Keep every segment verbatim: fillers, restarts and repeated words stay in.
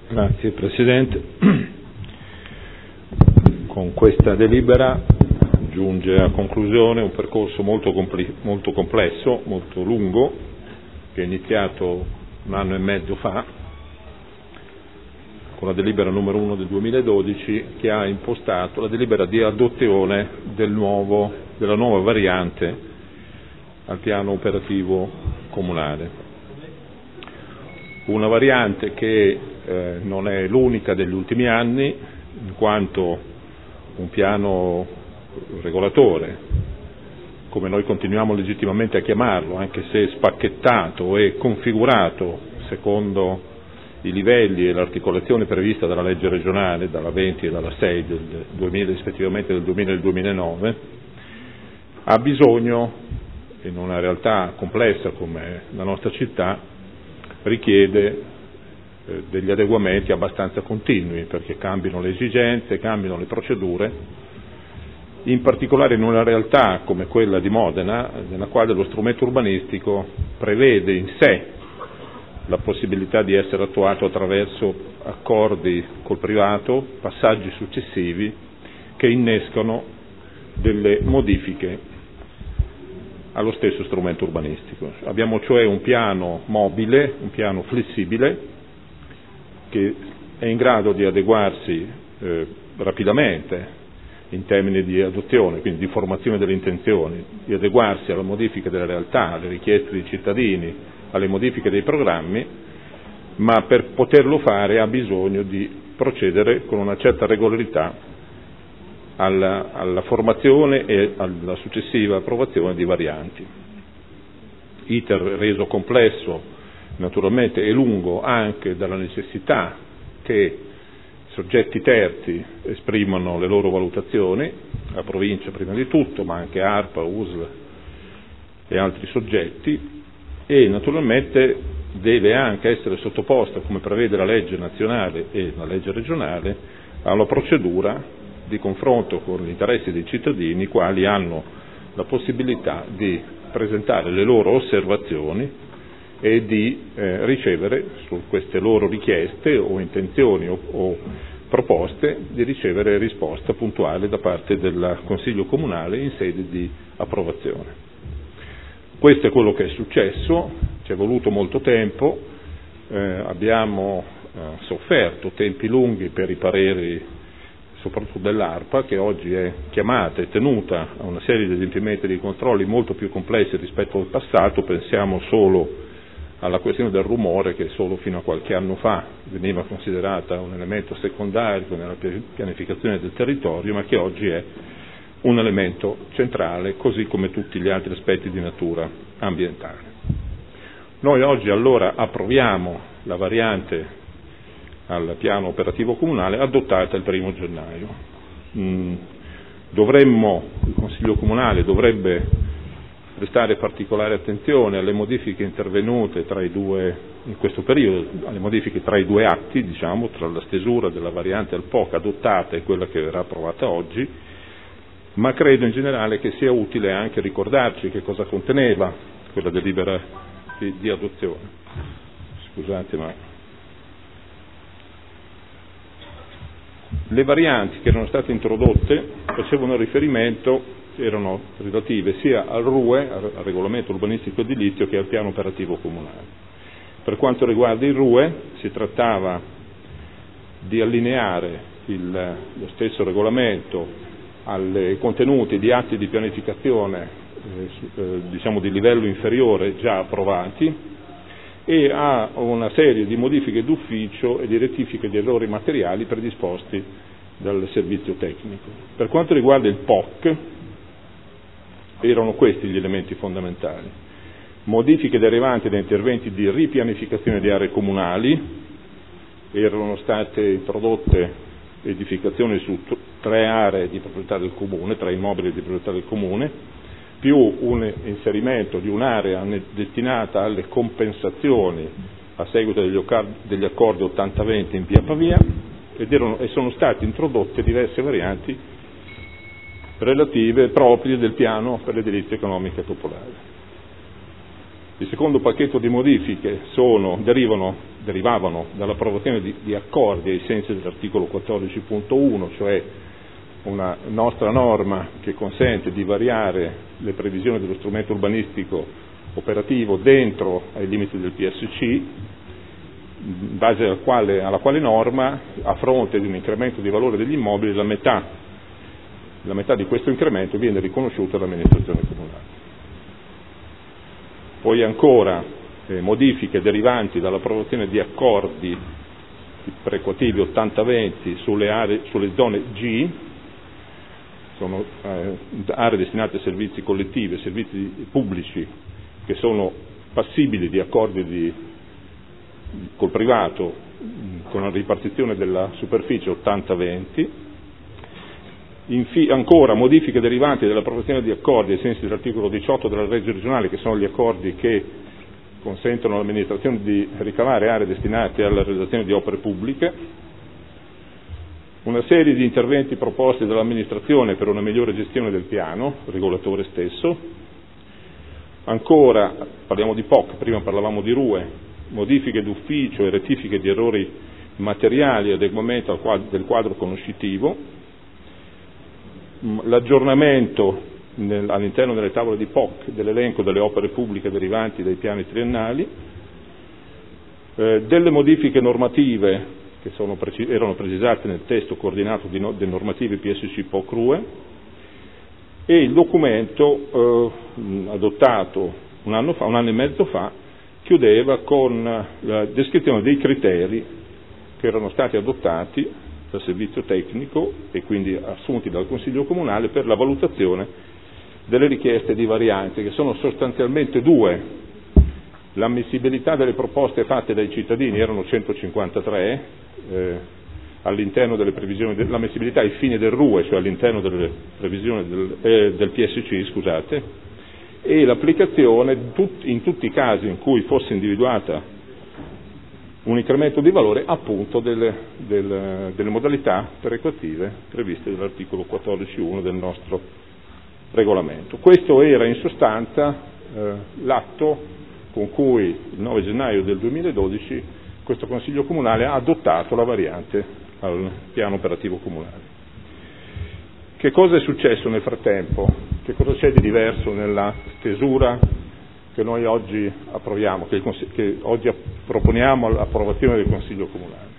Grazie Presidente. Con questa delibera giunge a conclusione un percorso molto, compl- molto complesso, molto lungo, che è iniziato un anno e mezzo fa con la delibera numero uno del duemiladodici, che ha impostato la delibera di adozione del nuovo, della nuova variante al piano operativo comunale. Una variante che eh, non è l'unica degli ultimi anni, in quanto un piano regolatore, come noi continuiamo legittimamente a chiamarlo, anche se spacchettato e configurato secondo i livelli e l'articolazione prevista dalla legge regionale, dalla venti e dalla sei del duemila, rispettivamente del duemila e del duemilanove, ha bisogno, in una realtà complessa come la nostra città, richiede eh, degli adeguamenti abbastanza continui, perché cambiano le esigenze, cambiano le procedure, in particolare in una realtà come quella di Modena, nella quale lo strumento urbanistico prevede in sé la possibilità di essere attuato attraverso accordi col privato, passaggi successivi che innescano delle modifiche allo stesso strumento urbanistico. Abbiamo cioè un piano mobile, un piano flessibile, che è in grado di adeguarsi eh, rapidamente in termini di adozione, quindi di formazione delle intenzioni, di adeguarsi alla modifica della realtà, alle richieste dei cittadini, alle modifiche dei programmi, ma per poterlo fare ha bisogno di procedere con una certa regolarità alla, alla formazione e alla successiva approvazione di varianti. Iter reso complesso naturalmente e lungo anche dalla necessità che soggetti terzi esprimano le loro valutazioni, la provincia prima di tutto, ma anche ARPA, U S L e altri soggetti, e naturalmente deve anche essere sottoposta, come prevede la legge nazionale e la legge regionale, alla procedura di confronto con gli interessi dei cittadini, i quali hanno la possibilità di presentare le loro osservazioni e di eh, ricevere su queste loro richieste o intenzioni o, o proposte, di ricevere risposta puntuale da parte del Consiglio Comunale in sede di approvazione. Questo è quello che è successo, ci è voluto molto tempo, eh, abbiamo eh, sofferto tempi lunghi per i pareri soprattutto dell'ARPA, che oggi è chiamata e tenuta a una serie di adempimenti e di controlli molto più complessi rispetto al passato. Pensiamo solo alla questione del rumore, che solo fino a qualche anno fa veniva considerata un elemento secondario nella pianificazione del territorio, ma che oggi è un elemento centrale, così come tutti gli altri aspetti di natura ambientale. Noi oggi allora approviamo la variante al piano operativo comunale adottata il primo gennaio. Mm, dovremmo, il Consiglio Comunale dovrebbe prestare particolare attenzione alle modifiche intervenute tra i due, in questo periodo, alle modifiche tra i due atti, diciamo, tra la stesura della variante al P O C adottata e quella che verrà approvata oggi, ma credo in generale che sia utile anche ricordarci che cosa conteneva quella delibera di, di adozione. Scusate, ma le varianti che erano state introdotte facevano riferimento, erano relative sia al R U E, al regolamento urbanistico edilizio, che al piano operativo comunale. Per quanto riguarda il R U E, si trattava di allineare il, lo stesso regolamento ai contenuti di atti di pianificazione eh, eh, diciamo di livello inferiore già approvati, e a una serie di modifiche d'ufficio e di rettifiche di errori materiali predisposti dal servizio tecnico. Per quanto riguarda il P O C, erano questi gli elementi fondamentali: modifiche derivanti da interventi di ripianificazione di aree comunali, erano state introdotte edificazioni su t- tre aree di proprietà del comune, tre immobili di proprietà del comune, più un inserimento di un'area destinata alle compensazioni a seguito degli, occar- degli accordi ottanta venti in via Pavia, ed erano, e sono state introdotte diverse varianti relative proprie del piano per l'edilizia economica popolare. Il secondo pacchetto di modifiche sono, derivano derivavano dall'approvazione di, di accordi ai sensi dell'articolo quattordici punto uno, cioè una nostra norma che consente di variare le previsioni dello strumento urbanistico operativo dentro ai limiti del P S C, in base al quale, alla quale norma, a fronte di un incremento di valore degli immobili, la metà, la metà di questo incremento viene riconosciuta all'amministrazione comunale. Poi ancora eh, modifiche derivanti dall'approvazione di accordi prequativi ottanta venti sulle, aree, sulle zone G, sono eh, aree destinate a servizi collettivi e servizi pubblici che sono passibili di accordi di, col privato con la ripartizione della superficie ottanta venti. Infi- ancora modifiche derivanti dall'approvazione di accordi ai sensi dell'articolo diciotto della legge regionale, che sono gli accordi che consentono all'amministrazione di ricavare aree destinate alla realizzazione di opere pubbliche. Una serie di interventi proposti dall'amministrazione per una migliore gestione del piano regolatore stesso. Ancora parliamo di P O C, prima parlavamo di R U E, modifiche d'ufficio e rettifiche di errori materiali e adeguamento al quadro, del quadro conoscitivo, l'aggiornamento nel, all'interno delle tavole di P O C dell'elenco delle opere pubbliche derivanti dai piani triennali, eh, delle modifiche normative che sono preci- erano precisate nel testo coordinato di no- delle normative P S C P O C R U E, e il documento eh, adottato un anno fa, un anno e mezzo fa, chiudeva con la descrizione dei criteri che erano stati adottati dal servizio tecnico e quindi assunti dal Consiglio Comunale per la valutazione delle richieste di varianze, che sono sostanzialmente due. L'ammissibilità delle proposte fatte dai cittadini erano centocinquantatré, eh, all'interno delle previsioni, dell'ammissibilità ai fini del R U E, cioè all'interno delle previsioni del, eh, del P S C, scusate, e l'applicazione in tutti i casi in cui fosse individuata un incremento di valore, appunto delle, delle, delle modalità perequative previste dall'articolo quattordici punto uno del nostro regolamento. Questo era in sostanza eh, l'atto con cui il nove gennaio del duemiladodici questo Consiglio Comunale ha adottato la variante al piano operativo comunale. Che cosa è successo nel frattempo? Che cosa c'è di diverso nella stesura che noi oggi approviamo, che, il, che oggi proponiamo all'approvazione del Consiglio Comunale?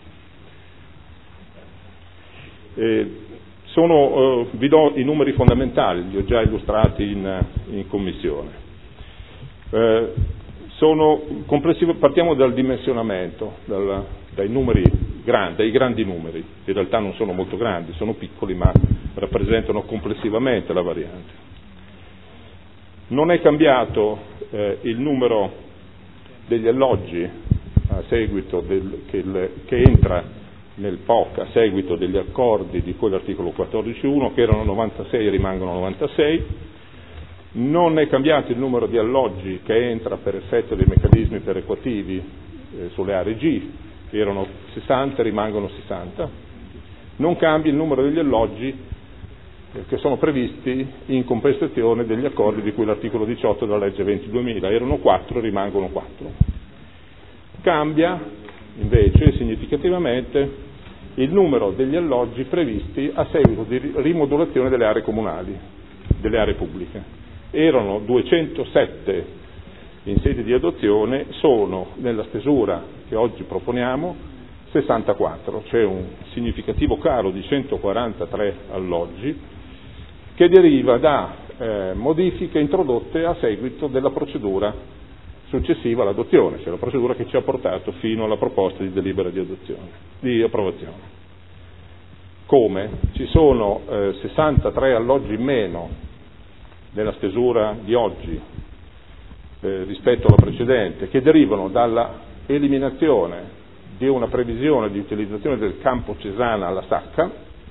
Eh, sono, eh, vi do i numeri fondamentali, li ho già illustrati in, in Commissione. Eh, sono complessivo, partiamo dal dimensionamento, dal, dai numeri grandi, dai grandi numeri, in realtà non sono molto grandi, sono piccoli ma rappresentano complessivamente la variante. Non è cambiato eh, il numero degli alloggi a seguito del, che, il, che entra nel P O C a seguito degli accordi di cui l'articolo quattordici punto uno, che erano novantasei e rimangono novantasei. Non è cambiato il numero di alloggi che entra per effetto dei meccanismi perequativi eh, sulle aree G, che erano sessanta e rimangono sessanta. Non cambia il numero degli alloggi eh, che sono previsti in compensazione degli accordi di cui l'articolo diciotto della legge venti duemila, erano quattro e rimangono quattro. Cambia invece significativamente il numero degli alloggi previsti a seguito di rimodulazione delle aree comunali, delle aree pubbliche. Erano duecentosette in sede di adozione, sono nella stesura che oggi proponiamo sessantaquattro, c'è un significativo calo di centoquarantatré alloggi che deriva da eh, modifiche introdotte a seguito della procedura successiva all'adozione, cioè la procedura che ci ha portato fino alla proposta di delibera di adozione, di approvazione. Come? Ci sono eh, sessantatré alloggi in meno nella stesura di oggi eh, rispetto alla precedente, che derivano dalla eliminazione di una previsione di utilizzazione del campo Cesana alla Sacca,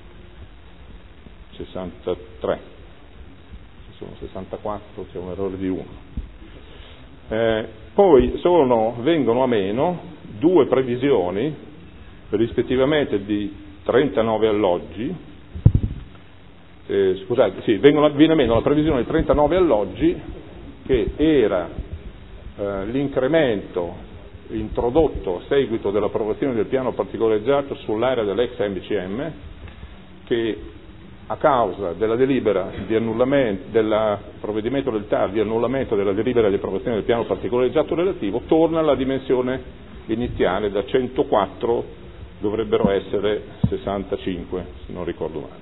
sessantatré, ci sono sessantaquattro, c'è un errore di uno. Eh, poi sono, vengono a meno due previsioni rispettivamente di trentanove alloggi, eh, scusate, sì, vengono, viene a meno la previsione di trentanove alloggi che era eh, l'incremento introdotto a seguito dell'approvazione del piano particolareggiato sull'area dell'ex M C M, che a causa della delibera di annullamento del provvedimento del T A R di annullamento della delibera di approvazione del piano particolareggiato relativo torna alla dimensione iniziale, da centoquattro dovrebbero essere sessantacinque, se non ricordo male.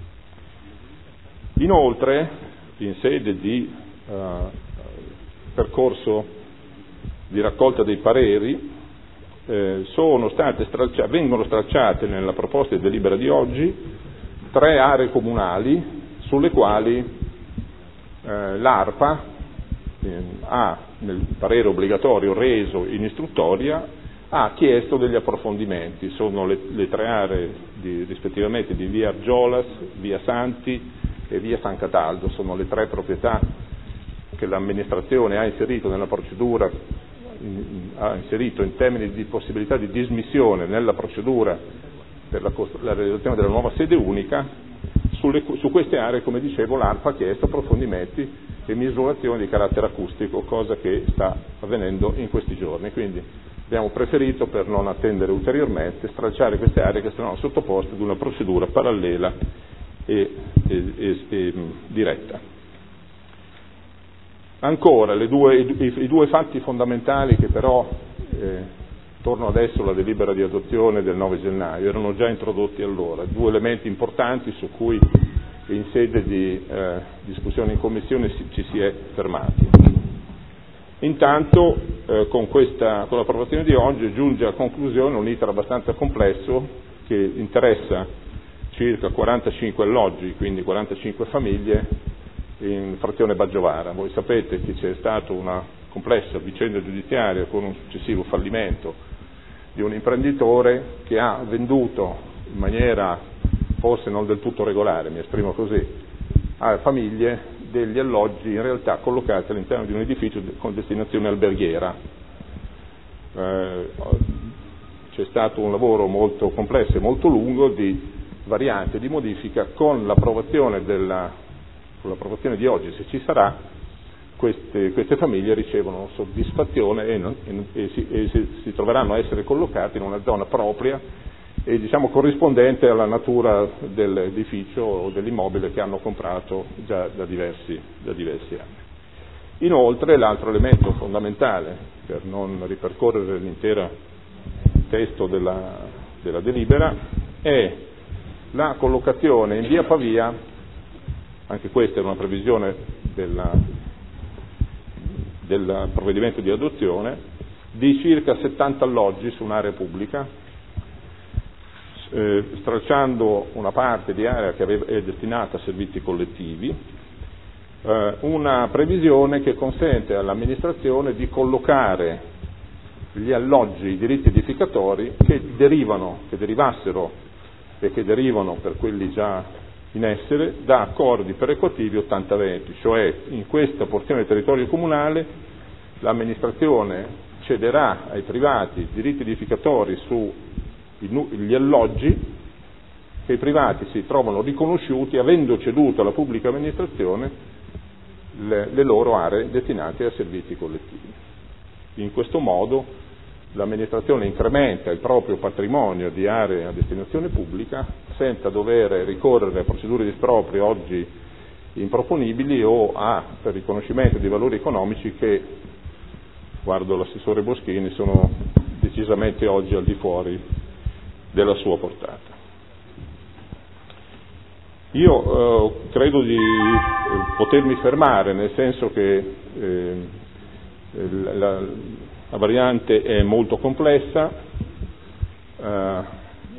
Inoltre, in sede di uh, percorso di raccolta dei pareri, eh, sono state stralcia- vengono stralciate nella proposta di delibera di oggi tre aree comunali sulle quali eh, l'ARPA eh, ha, nel parere obbligatorio reso in istruttoria, ha chiesto degli approfondimenti. Sono le, le tre aree di, rispettivamente di via Argiolas, via Santi e via San Cataldo. Sono le tre proprietà che l'amministrazione ha inserito nella procedura, in, ha inserito in termini di possibilità di dismissione nella procedura per la, la realizzazione della nuova sede unica. Sulle, su queste aree, come dicevo, l'ARPA ha chiesto approfondimenti e misurazioni di carattere acustico, cosa che sta avvenendo in questi giorni. Quindi abbiamo preferito, per non attendere ulteriormente, stralciare queste aree che sono sottoposte ad una procedura parallela e, e, e, e diretta. Ancora, le due, i, i due fatti fondamentali che però, eh, torno adesso alla delibera di adozione del nove gennaio, erano già introdotti allora, due elementi importanti su cui in sede di eh, discussione in Commissione si, ci si è fermati. Intanto, eh, con, questa, con l'approvazione di oggi giunge a conclusione un iter abbastanza complesso che interessa circa quarantacinque alloggi, quindi quarantacinque famiglie, in frazione Baggiovara. Voi sapete che c'è stata una complessa vicenda giudiziaria con un successivo fallimento di un imprenditore che ha venduto in maniera forse non del tutto regolare, mi esprimo così, a famiglie degli alloggi in realtà collocati all'interno di un edificio con destinazione alberghiera. Eh, c'è stato un lavoro molto complesso e molto lungo di variante, di modifica. Con l'approvazione della con l'approvazione di oggi, se ci sarà, queste, queste famiglie ricevono soddisfazione e, non, e, e, si, e si, si troveranno a essere collocate in una zona propria e diciamo corrispondente alla natura dell'edificio o dell'immobile che hanno comprato già da diversi, da diversi anni. Inoltre, l'altro elemento fondamentale, per non ripercorrere l'intero testo della, della delibera, è la collocazione in via Pavia. Anche questa è una previsione della, del provvedimento di adozione, di circa settanta alloggi su un'area pubblica, eh, stralciando una parte di area che aveva, è destinata a servizi collettivi, eh, una previsione che consente all'amministrazione di collocare gli alloggi, i diritti edificatori che derivano, che derivassero e che derivano per quelli già in essere da accordi perequativi ottanta venti, cioè in questa porzione del territorio comunale l'amministrazione cederà ai privati diritti edificatori sugli alloggi che i privati si trovano riconosciuti avendo ceduto alla pubblica amministrazione le, le loro aree destinate a servizi collettivi. In questo modo l'amministrazione incrementa il proprio patrimonio di aree a destinazione pubblica senza dover ricorrere a procedure di esproprio oggi improponibili o a per riconoscimento di valori economici che, guardo l'assessore Boschini, sono decisamente oggi al di fuori della sua portata. Io eh, credo di eh, potermi fermare, nel senso che eh, la, la variante è molto complessa, eh,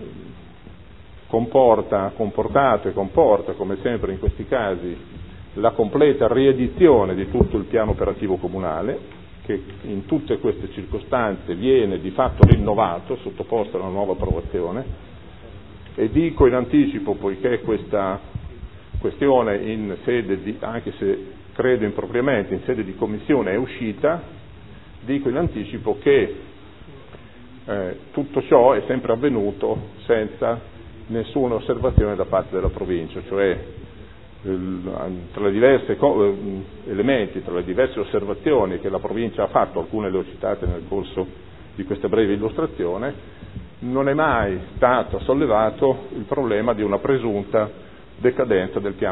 comporta, comportato e comporta, come sempre in questi casi, la completa riedizione di tutto il piano operativo comunale, che in tutte queste circostanze viene di fatto rinnovato, sottoposto a una nuova approvazione, e dico in anticipo, poiché questa questione in sede di, anche se credo impropriamente, in sede di commissione è uscita, dico in anticipo che eh, tutto ciò è sempre avvenuto senza nessuna osservazione da parte della provincia, cioè tra le diverse elementi, tra le diverse osservazioni che la provincia ha fatto, alcune le ho citate nel corso di questa breve illustrazione, non è mai stato sollevato il problema di una presunta decadenza del piano